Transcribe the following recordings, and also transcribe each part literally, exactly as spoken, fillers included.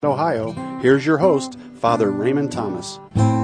Ohio, here's your host, Father Raymond Thomas.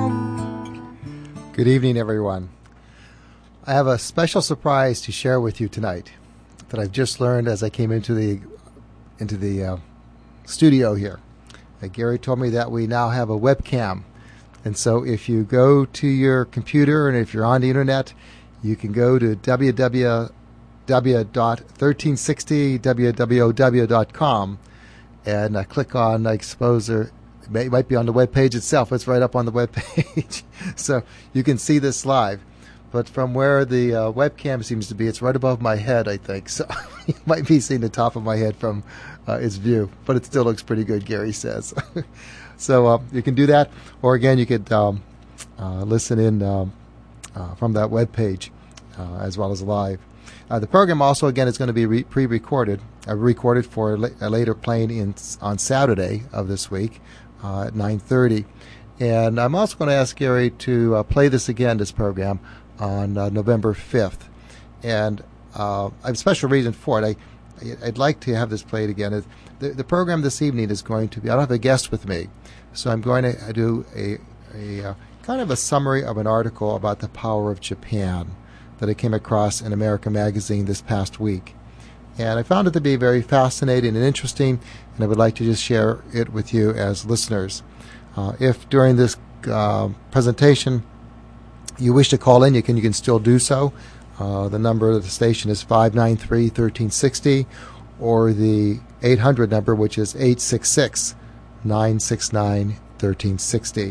Good evening, everyone. I have a special surprise to share with you tonight that I've just learned as I came into the into the uh, studio here. Uh, Gary told me that we now have a webcam, and so if you go to your computer and if you're on the internet, you can go to w w w dot thirteen sixty w w w dot com. And uh, click on uh, Exposure. It, may, it might be on the web page itself. It's right up on the web page. So you can see this live. But from where the uh, webcam seems to be, it's right above my head, I think. So you might be seeing the top of my head from uh, its view. But it still looks pretty good, Gary says. So uh, you can do that. Or again, you could um, uh, listen in um, uh, from that web page uh, as well as live. Uh, the program also, again, is going to be re- pre-recorded, uh, recorded for a, la- a later playing in, on Saturday of this week uh, at nine thirty. And I'm also going to ask Gary to uh, play this again, this program, on uh, November fifth. And uh, I have a special reason for it. I, I'd like to have this played again. The, the program this evening is going to be, I don't have a guest with me, so I'm going to do a, a uh, kind of a summary of an article about the power of Japan that I came across in America Magazine this past week. And I found it to be very fascinating and interesting, and I would like to just share it with you as listeners. Uh, if during this uh, presentation you wish to call in, you can you can still do so. Uh, the number of the station is five nine three, one three six zero, or the eight hundred number, which is eight six six, nine six nine, one three six zero.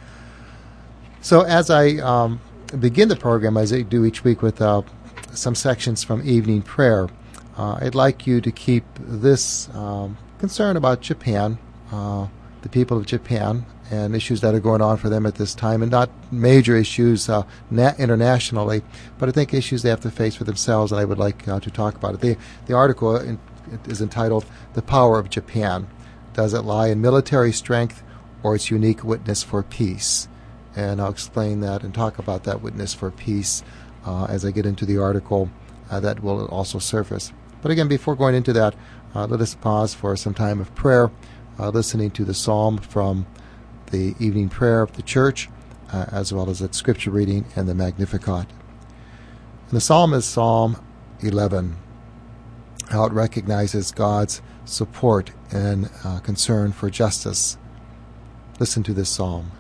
So as I um, begin the program, as I do each week, with uh, some sections from evening prayer, uh, I'd like you to keep this um, concern about Japan, uh, the people of Japan, and issues that are going on for them at this time, and not major issues uh, na- internationally, but I think issues they have to face for themselves, and I would like uh, to talk about it. The, the article in, is entitled, "The Power of Japan. Does it lie in military strength or its unique witness for peace?" And I'll explain that and talk about that witness for peace uh, as I get into the article uh, that will also surface. But again, before going into that, uh, let us pause for some time of prayer, uh, listening to the psalm from the evening prayer of the church, uh, as well as its scripture reading and the Magnificat. And the psalm is Psalm eleven, how it recognizes God's support and uh, concern for justice. Listen to this psalm.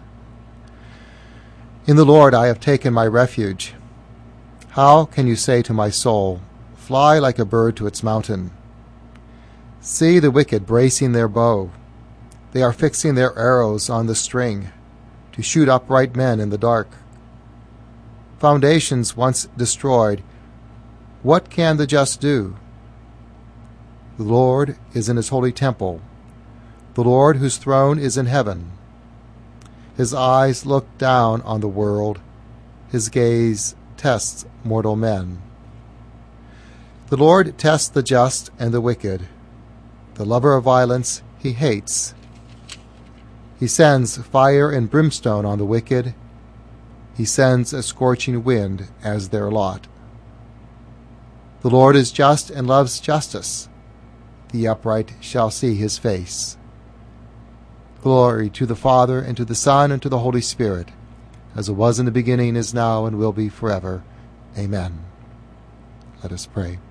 In the Lord I have taken my refuge. How can you say to my soul, fly like a bird to its mountain? See the wicked bracing their bow. They are fixing their arrows on the string to shoot upright men in the dark. Foundations once destroyed, what can the just do? The Lord is in his holy temple, the Lord whose throne is in heaven. His eyes look down on the world. His gaze tests mortal men. The Lord tests the just and the wicked. The lover of violence he hates. He sends fire and brimstone on the wicked. He sends a scorching wind as their lot. The Lord is just and loves justice. The upright shall see his face. Glory to the Father, and to the Son, and to the Holy Spirit, as it was in the beginning, is now, and will be forever. Amen. Let us pray.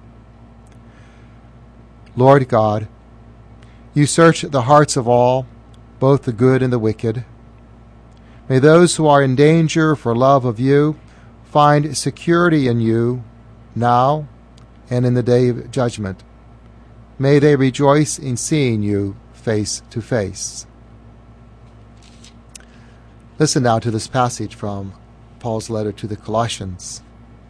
Lord God, you search the hearts of all, both the good and the wicked. May those who are in danger for love of you find security in you now and in the day of judgment. May they rejoice in seeing you face to face. Listen now to this passage from Paul's letter to the Colossians.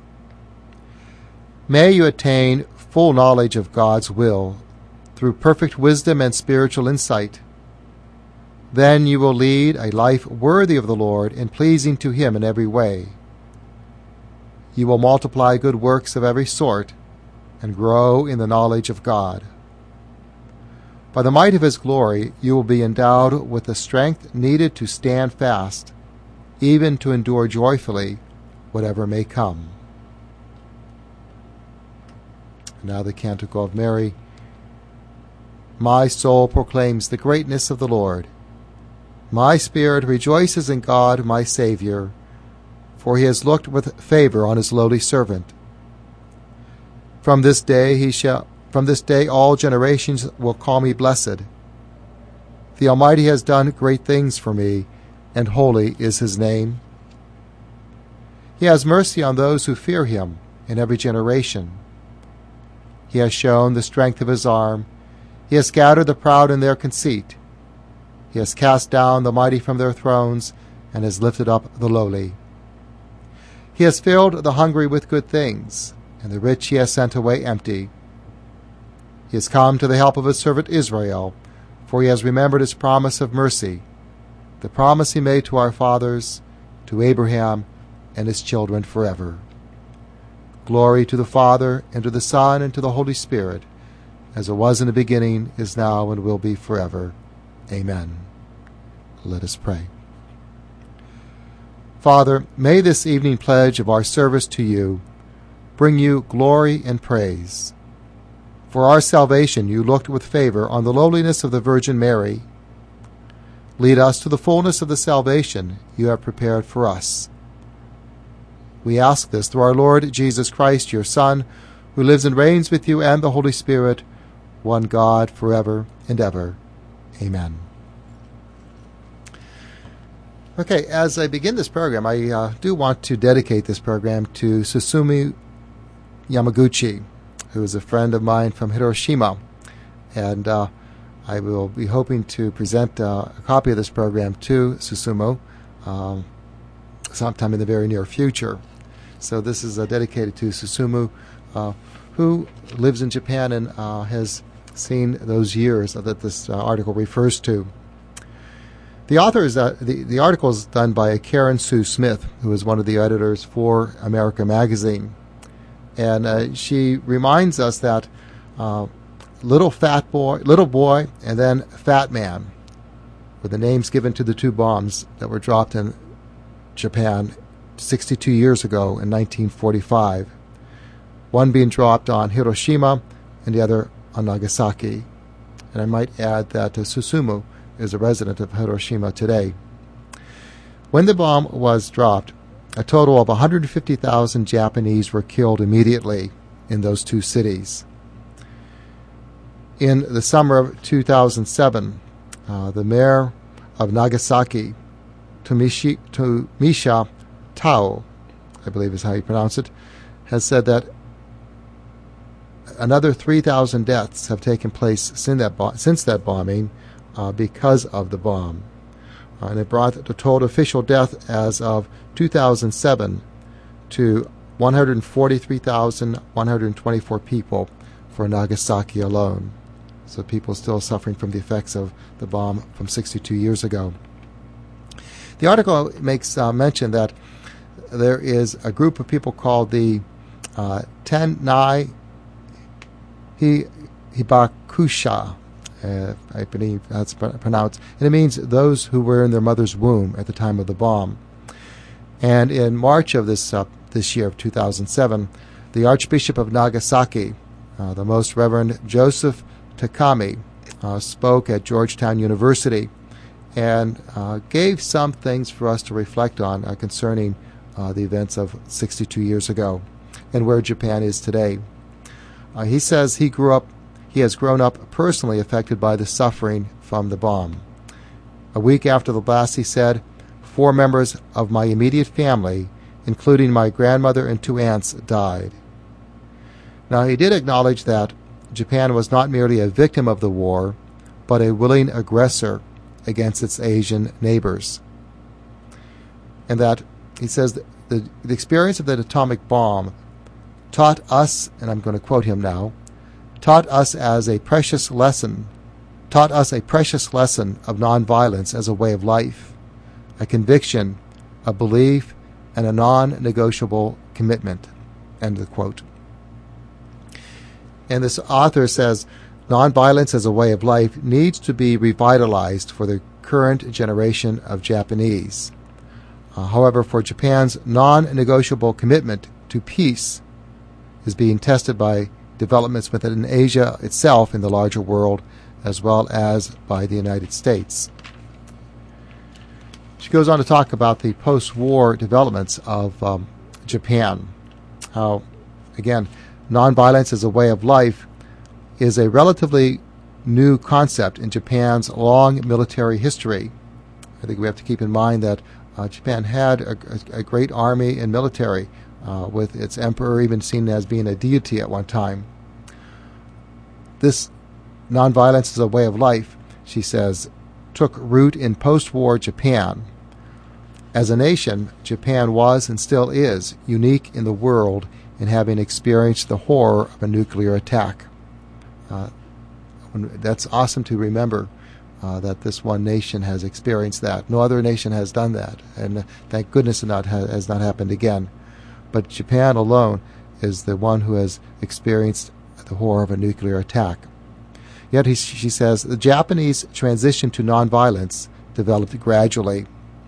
May you attain full knowledge of God's will through perfect wisdom and spiritual insight. Then you will lead a life worthy of the Lord and pleasing to him in every way. You will multiply good works of every sort and grow in the knowledge of God. By the might of his glory, you will be endowed with the strength needed to stand fast, even to endure joyfully whatever may come. Now the Canticle of Mary. My soul proclaims the greatness of the Lord. My spirit rejoices in God my Saviour, for he has looked with favour on his lowly servant. From this day he shall from this day all generations will call me blessed. The Almighty has done great things for me, and holy is his name. He has mercy on those who fear him in every generation. He has shown the strength of his arm. He has scattered the proud in their conceit. He has cast down the mighty from their thrones, and has lifted up the lowly. He has filled the hungry with good things, and the rich he has sent away empty. He has come to the help of his servant Israel, for he has remembered his promise of mercy, the promise he made to our fathers, to Abraham and his children forever. Glory to the Father, and to the Son, and to the Holy Spirit, as it was in the beginning, is now, and will be forever. Amen. Let us pray. Father, may this evening pledge of our service to you bring you glory and praise. For our salvation you looked with favor on the lowliness of the Virgin Mary. Lead us to the fullness of the salvation you have prepared for us. We ask this through our Lord Jesus Christ, your Son, who lives and reigns with you and the Holy Spirit, one God, forever and ever. Amen. Okay, as I begin this program, I uh, do want to dedicate this program to Susumu Yamaguchi, who is a friend of mine from Hiroshima. And uh, I will be hoping to present uh, a copy of this program to Susumu um, sometime in the very near future. So this is uh, dedicated to Susumu, uh, who lives in Japan and uh, has seen those years that this uh, article refers to. The author is uh, the, the article is done by Karen Sue Smith, who is one of the editors for America Magazine. And uh, she reminds us that uh, little fat boy, little boy, and then fat man were the names given to the two bombs that were dropped in Japan sixty-two years ago in nineteen forty-five. One being dropped on Hiroshima and the other on Nagasaki. And I might add that uh, Susumu is a resident of Hiroshima today. When the bomb was dropped, a total of one hundred fifty thousand Japanese were killed immediately in those two cities. In the summer of two thousand seven, uh, the mayor of Nagasaki, Tomishi, Tomisha Tao, I believe is how you pronounce it, has said that another three thousand deaths have taken place since that, bo- since that bombing uh, because of the bomb. Uh, and it brought the total official death as of two thousand seven to one hundred forty-three thousand one hundred twenty-four people for Nagasaki alone. So people still suffering from the effects of the bomb from sixty-two years ago. The article makes uh, mention that there is a group of people called the uh, Tennai Hibakusha, uh, I believe that's pronounced, and it means those who were in their mother's womb at the time of the bomb. And in March of this uh, this year of two thousand seven, the Archbishop of Nagasaki, uh, the Most Reverend Joseph Takami, uh, spoke at Georgetown University and uh, gave some things for us to reflect on uh, concerning uh, the events of sixty-two years ago and where Japan is today. Uh, he says he grew up, he has grown up personally affected by the suffering from the bomb. A week after the blast, he said, four members of my immediate family, including my grandmother and two aunts, died. Now, he did acknowledge that Japan was not merely a victim of the war, but a willing aggressor against its Asian neighbors. And that, he says, the, the, the experience of the atomic bomb taught us, and I'm going to quote him now, taught us as a precious lesson, taught us a precious lesson of nonviolence as a way of life, a conviction, a belief, and a non-negotiable commitment. End of the quote. And this author says, nonviolence as a way of life needs to be revitalized for the current generation of Japanese. Uh, however, for Japan's non-negotiable commitment to peace is being tested by developments within Asia itself in the larger world, as well as by the United States. She goes on to talk about the post-war developments of um, Japan. How, again, nonviolence as a way of life is a relatively new concept in Japan's long military history. I think we have to keep in mind that uh, Japan had a, a, a great army and military, uh, with its emperor even seen as being a deity at one time. This nonviolence as a way of life, she says, took root in post-war Japan. As a nation, Japan was and still is unique in the world in having experienced the horror of a nuclear attack. Uh, that's awesome to remember, uh, that this one nation has experienced that. No other nation has done that, and thank goodness it not ha- has not happened again. But Japan alone is the one who has experienced the horror of a nuclear attack. Yet, he, she says, the Japanese transition to nonviolence developed gradually.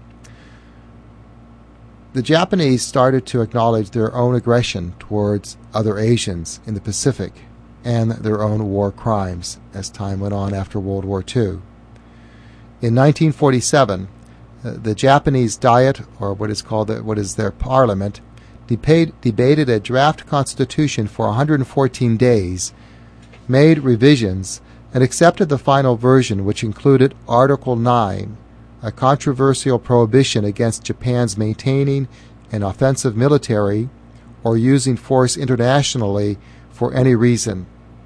The Japanese started to acknowledge their own aggression towards other Asians in the Pacific and their own war crimes as time went on after World War Two. In nineteen forty-seven, uh, the Japanese Diet, or what is called the, what is their parliament, debate, debated a draft constitution for one hundred fourteen days, made revisions, and accepted the final version, which included Article nine, a controversial prohibition against Japan's maintaining an offensive military or using force internationally for any reason.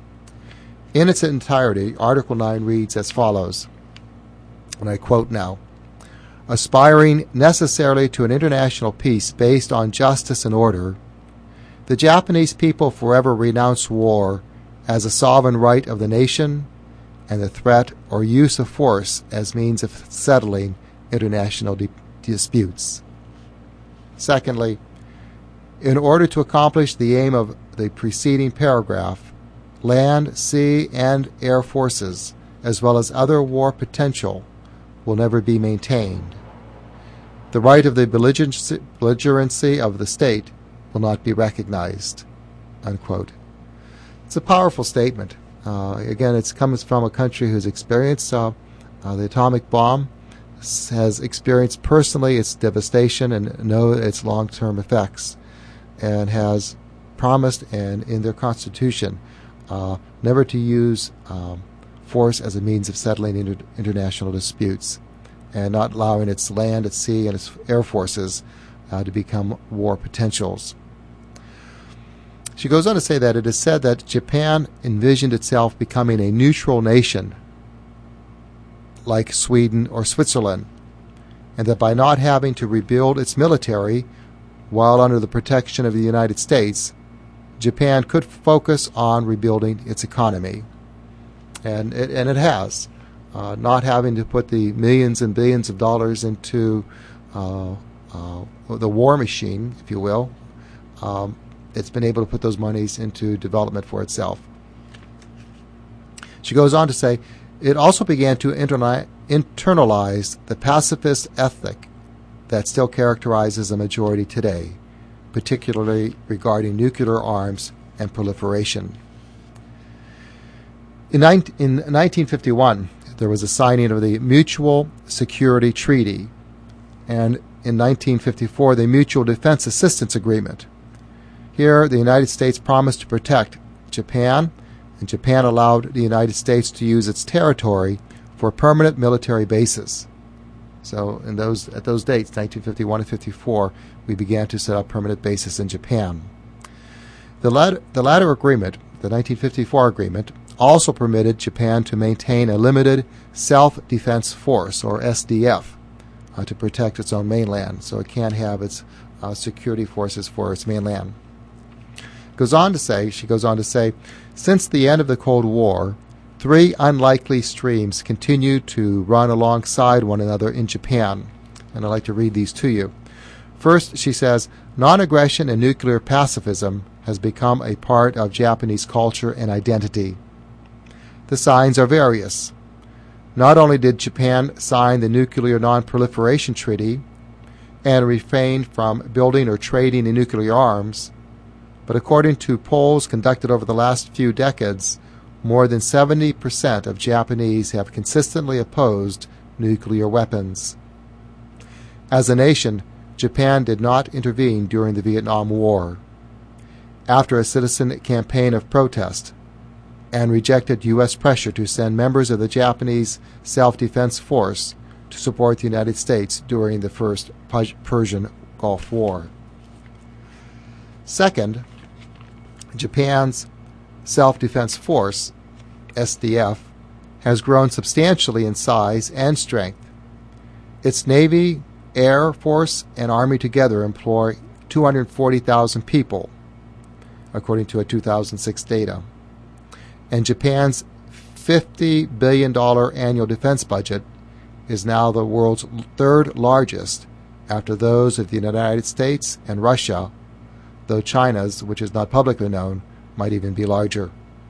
In its entirety, Article nine reads as follows, and I quote now, "Aspiring necessarily to an international peace based on justice and order, the Japanese people forever renounce war as a sovereign right of the nation and the threat or use of force as means of settling international di- disputes. Secondly, in order to accomplish the aim of the preceding paragraph, land, sea, and air forces, as well as other war potential, will never be maintained. The right of the belligerency, belligerency of the state will not be recognized." Unquote. It's a powerful statement. Uh, again, it comes from a country who's experienced uh, uh, the atomic bomb, has experienced personally its devastation and know its long-term effects, and has promised, and in their constitution, uh, never to use um, force as a means of settling inter- international disputes, and not allowing its land, its sea, and its air forces uh, to become war potentials. She goes on to say that it is said that Japan envisioned itself becoming a neutral nation like Sweden or Switzerland, and that by not having to rebuild its military while under the protection of the United States, Japan could focus on rebuilding its economy. And it, and it has. Uh, not having to put the millions and billions of dollars into uh, uh, the war machine, if you will, um, it's been able to put those monies into development for itself. She goes on to say, it also began to interni- internalize the pacifist ethic that still characterizes a majority today, particularly regarding nuclear arms and proliferation. In, ni- in nineteen fifty-one, there was a signing of the Mutual Security Treaty, and in nineteen fifty-four, the Mutual Defense Assistance Agreement. Here, the United States promised to protect Japan, and Japan allowed the United States to use its territory for permanent military bases. So, in those at those dates, nineteen fifty-one and fifty-four, we began to set up permanent bases in Japan. The latter, the latter agreement, the nineteen fifty-four agreement, also permitted Japan to maintain a limited self-defense force, or S D F, uh, to protect its own mainland, so it can't have its uh, security forces for its mainland. Goes on to say, she goes on to say, since the end of the Cold War, three unlikely streams continue to run alongside one another in Japan, and I'd like to read these to you. First, she says, non-aggression and nuclear pacifism has become a part of Japanese culture and identity. The signs are various. Not only did Japan sign the Nuclear Non-Proliferation Treaty and refrain from building or trading in nuclear arms, but according to polls conducted over the last few decades, more than seventy percent of Japanese have consistently opposed nuclear weapons. As a nation, Japan did not intervene during the Vietnam War. After a citizen campaign of protest, and rejected U S pressure to send members of the Japanese Self-Defense Force to support the United States during the First Persian Gulf War. Second, Japan's Self-Defense Force, S D F, has grown substantially in size and strength. Its Navy, Air Force, and Army together employ two hundred forty thousand people, according to a two thousand six data. And Japan's fifty billion dollars annual defense budget is now the world's third largest after those of the United States and Russia, though China's, which is not publicly known, might even be larger.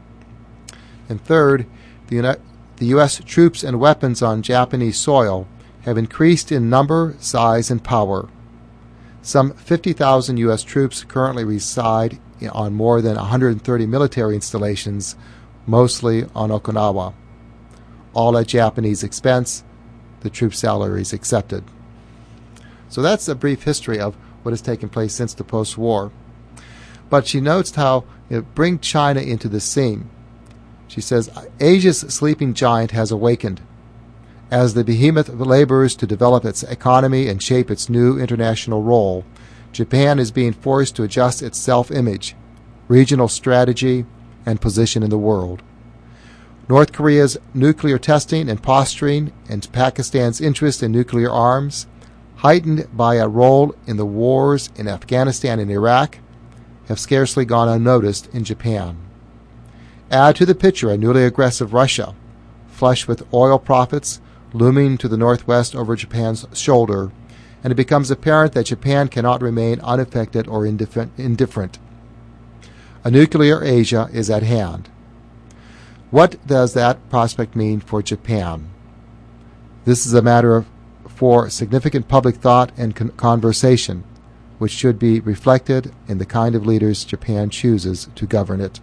And third, the, Uni- the U S troops and weapons on Japanese soil have increased in number, size, and power. Some fifty thousand U S troops currently reside on more than one hundred thirty military installations, mostly on Okinawa, all at Japanese expense, the troop salaries accepted. So that's a brief history of what has taken place since the post-war. But she notes how it brings China into the scene. She says, Asia's sleeping giant has awakened. As the behemoth labors to develop its economy and shape its new international role, Japan is being forced to adjust its self-image, regional strategy, and position in the world. North Korea's nuclear testing and posturing and Pakistan's interest in nuclear arms, heightened by a role in the wars in Afghanistan and Iraq, have scarcely gone unnoticed in Japan. Add to the picture a newly aggressive Russia, flush with oil profits looming to the northwest over Japan's shoulder, and it becomes apparent that Japan cannot remain unaffected or indifferent. A nuclear Asia is at hand. What does that prospect mean for Japan? This is a matter of, for significant public thought and con- conversation, which should be reflected in the kind of leaders Japan chooses to govern it.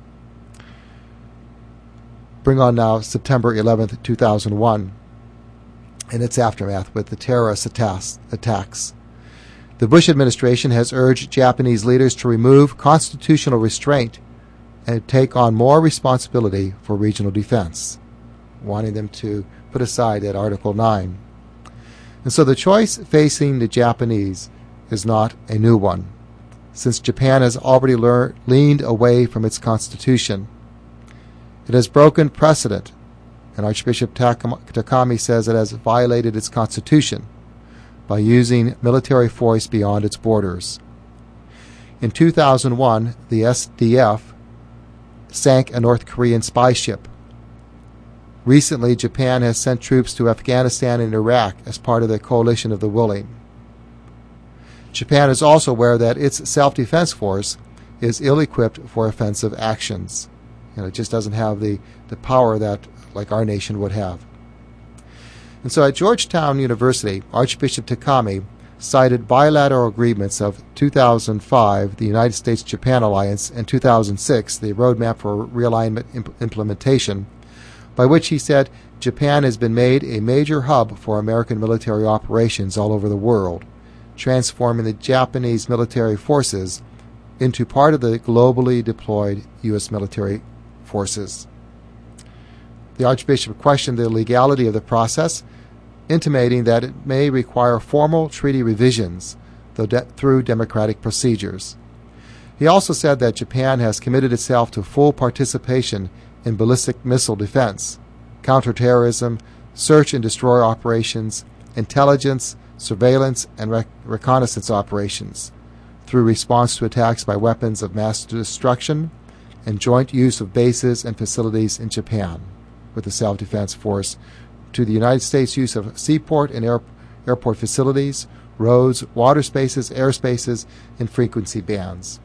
Bring on now September eleventh, two thousand one, and its aftermath with the terrorist attacks. The Bush administration has urged Japanese leaders to remove constitutional restraint and take on more responsibility for regional defense, wanting them to put aside that Article nine. And so the choice facing the Japanese is not a new one, since Japan has already lear- leaned away from its constitution. It has broken precedent, and Archbishop Takam- Takami says it has violated its constitution by using military force beyond its borders. In two thousand one, the S D F sank a North Korean spy ship. Recently, Japan has sent troops to Afghanistan and Iraq as part of the coalition of the willing. Japan is also aware that its self-defense force is ill-equipped for offensive actions. You know, it just doesn't have the, the power that, like our nation, would have. And so at Georgetown University, Archbishop Takami cited bilateral agreements of two thousand five, the United States-Japan Alliance, and two thousand six, the Roadmap for Realignment imp- Implementation, by which he said Japan has been made a major hub for American military operations all over the world, transforming the Japanese military forces into part of the globally deployed U S military forces. The Archbishop questioned the legality of the process, intimating that it may require formal treaty revisions though de- through democratic procedures. He also said that Japan has committed itself to full participation in ballistic missile defense, counterterrorism, search and destroy operations, intelligence, surveillance, and rec- reconnaissance operations, through response to attacks by weapons of mass destruction and joint use of bases and facilities in Japan with the self-defense force, to the United States use of seaport and air, airport facilities, roads, water spaces, airspaces, and frequency bands.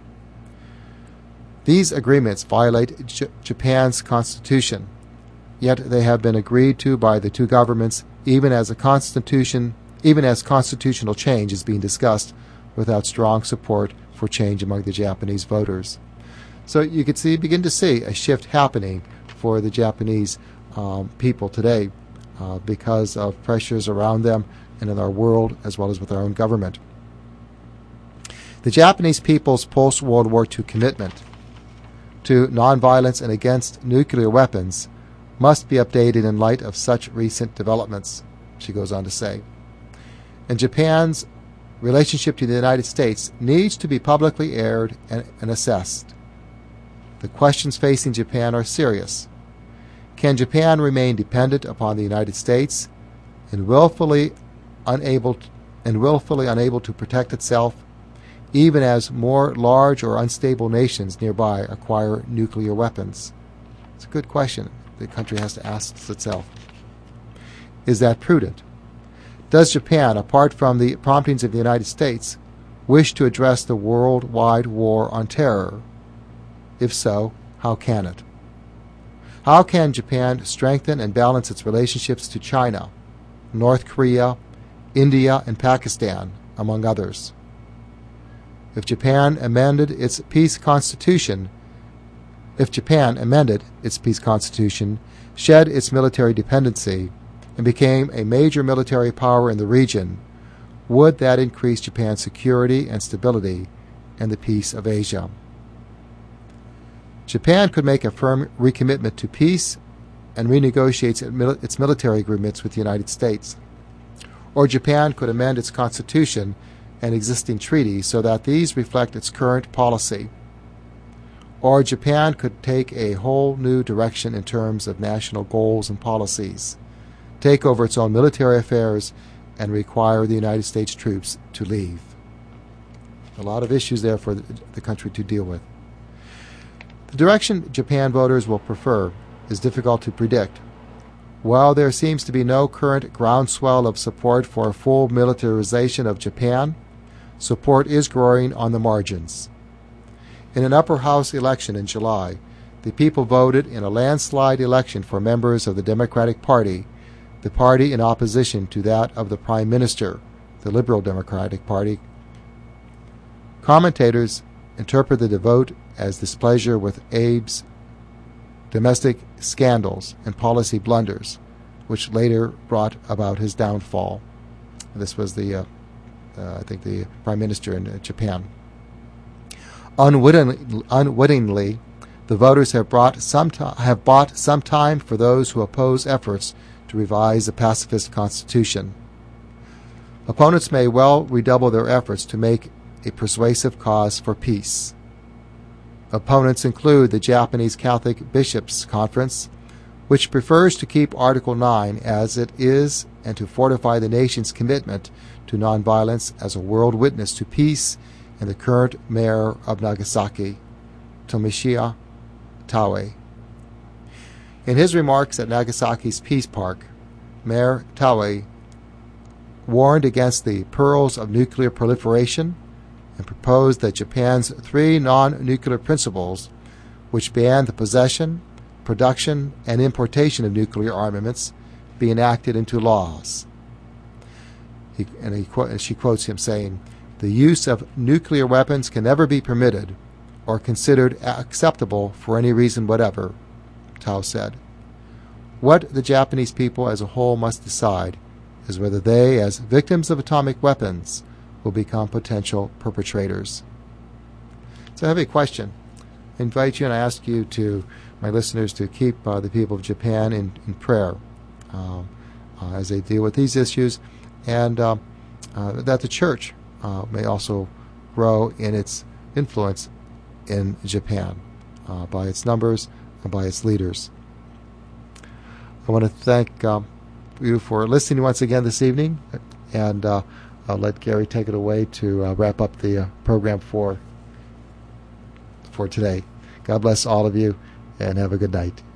These agreements violate J- Japan's constitution, yet they have been agreed to by the two governments even as a constitution, even as constitutional change is being discussed without strong support for change among the Japanese voters. So you could see, begin to see a shift happening for the Japanese um, people today uh, because of pressures around them and in our world as well as with our own government. The Japanese people's post-World War Two commitment to nonviolence and against nuclear weapons must be updated in light of such recent developments, she goes on to say. And Japan's relationship to the United States needs to be publicly aired and, and assessed. The questions facing Japan are serious. Can Japan remain dependent upon the United States and willfully unable to, and willfully unable to protect itself, even as more large or unstable nations nearby acquire nuclear weapons? It's a good question the country has to ask itself. Is that prudent? Does Japan, apart from the promptings of the United States, wish to address the worldwide war on terror? If so, how can it? How can Japan strengthen and balance its relationships to China, North Korea, India, and Pakistan, among others? If Japan amended its peace constitution, if Japan amended its peace constitution, shed its military dependency, and became a major military power in the region, would that increase Japan's security and stability and the peace of Asia? Japan could make a firm recommitment to peace and renegotiate its military agreements with the United States. Or Japan could amend its constitution and existing treaties so that these reflect its current policy. Or Japan could take a whole new direction in terms of national goals and policies, take over its own military affairs, and require the United States troops to leave. A lot of issues there for the country to deal with. The direction Japan voters will prefer is difficult to predict. While there seems to be no current groundswell of support for a full militarization of Japan, support is growing on the margins. In an upper house election in July, the people voted in a landslide election for members of the Democratic Party, the party in opposition to that of the Prime Minister, the Liberal Democratic Party. Commentators interpreted the vote as displeasure with Abe's domestic scandals and policy blunders, which later brought about his downfall. This was the, uh, uh, I think, the Prime Minister in uh, Japan. Unwittingly, unwittingly, the voters have, brought some to- have bought some time for those who oppose efforts to revise the pacifist constitution. Opponents may well redouble their efforts to make a persuasive cause for peace. Opponents include the Japanese Catholic Bishops' Conference, which prefers to keep Article nine as it is and to fortify the nation's commitment to nonviolence as a world witness to peace, and the current mayor of Nagasaki, Tomoshia Taue. In his remarks at Nagasaki's Peace Park, Mayor Taue warned against the perils of nuclear proliferation and proposed that Japan's three non-nuclear principles, which ban the possession, production, and importation of nuclear armaments, be enacted into laws. He, and, he, and she quotes him saying, "The use of nuclear weapons can never be permitted or considered acceptable for any reason whatever," Tao said. What the Japanese people as a whole must decide is whether they, as victims of atomic weapons, will become potential perpetrators. So I have a question. I invite you and I ask you to, my listeners, to keep uh, the people of Japan in, in prayer uh, uh, as they deal with these issues, and uh, uh, that the church uh, may also grow in its influence in Japan uh, by its numbers and by its leaders. I want to thank um, you for listening once again this evening, and uh, I'll let Gary take it away to uh, wrap up the uh, program for for today. God bless all of you, and have a good night.